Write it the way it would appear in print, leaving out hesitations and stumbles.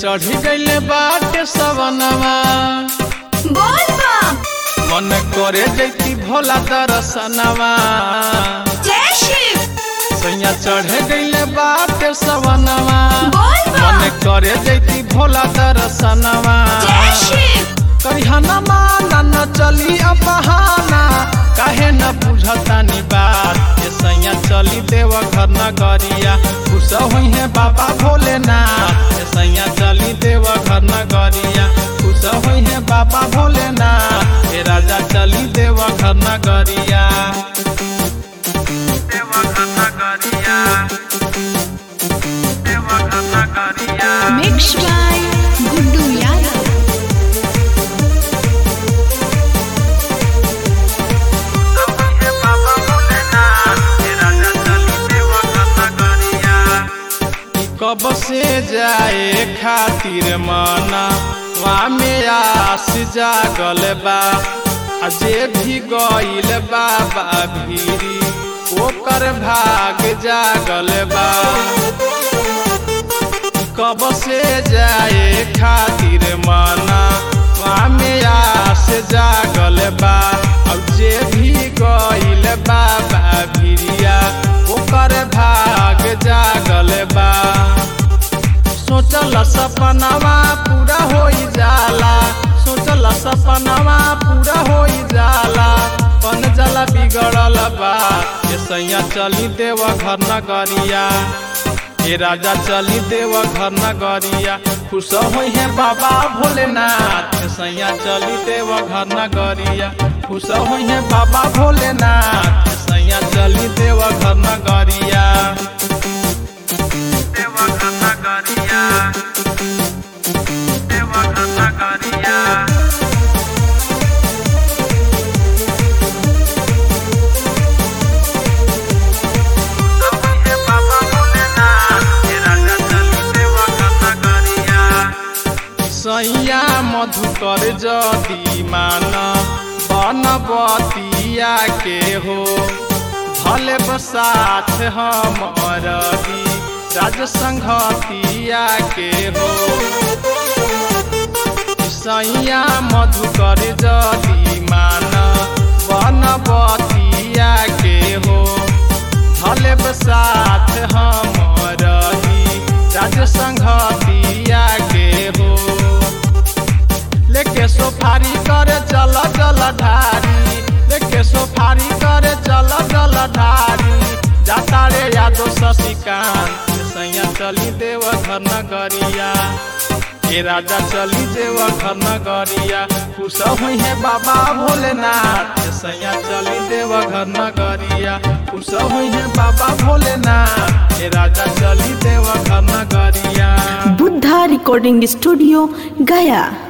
चढ़ी गईले बाटे सवनवा बोल बम मन करे जैती भोला दर्शनवा जय शिव सैया चढ़े गईले बाटे सवनवा बोल बम मन करे जैती भोला दर्शनवा जय शिव करिहना माना न चली बहाना काहे न बुझतानी बात ये सैया चली देव घर नगरिया खुश हुई है बाबा भोलेनाथ ये सैया चली देव घर नगरिया खुश हुई है बाबा भोलेनाथ ये राजा चली देव घर नगरिया देव घर नगरिया देव घर नगरिया मिक्स बाय गुड्डू यादव कब से जाए खातिर मना वहाँ में आस जागल बा जे भी गईल बाबा भीरी ओकर भाग जागल बा कब से जाए खातिर मना वहाँ में आस जागल बा अब जे भी गईल बाबा भीरिया ओकर भाग जागल बा सोचल सपनावा पूरा होई जाला सोचल सपनावा पूरा होई जाला पन जला बिगड़ल बा ये सैया चली देव घर नगरिया ये राजा चली देव घर नगरिया खुश होई है बाबा भोलेनाथ ये सैया चली देव घर नगरिया खुश होई है बाबा भोलेनाथ ये सैया चली देव घर नगरिया देव घर नगरिया देव घर नगरिया सैया मधुकर जदी मान बनबतिया के हो भले बसाथ हमर दी राज संघतिया के हो सैया मधुकर जदी मान बनबतिया के हो भले बसाथ हमर दी राज संघतिया के हो लेके सोफारी करे चल चल ढारी लेके सोफारी करे चल चल ढारी जाता रे यादो शशिकांत सैया चली देव घर नगरिया ये राजा चली देव घर नगरिया खुश हुई है बाबा भोलेनाथ सैया चली देव घर नगरिया खुश हुई है बाबा भोलेनाथ ये राजा चली देव घर नगरिया बुद्धा रिकॉर्डिंग स्टूडियो गया।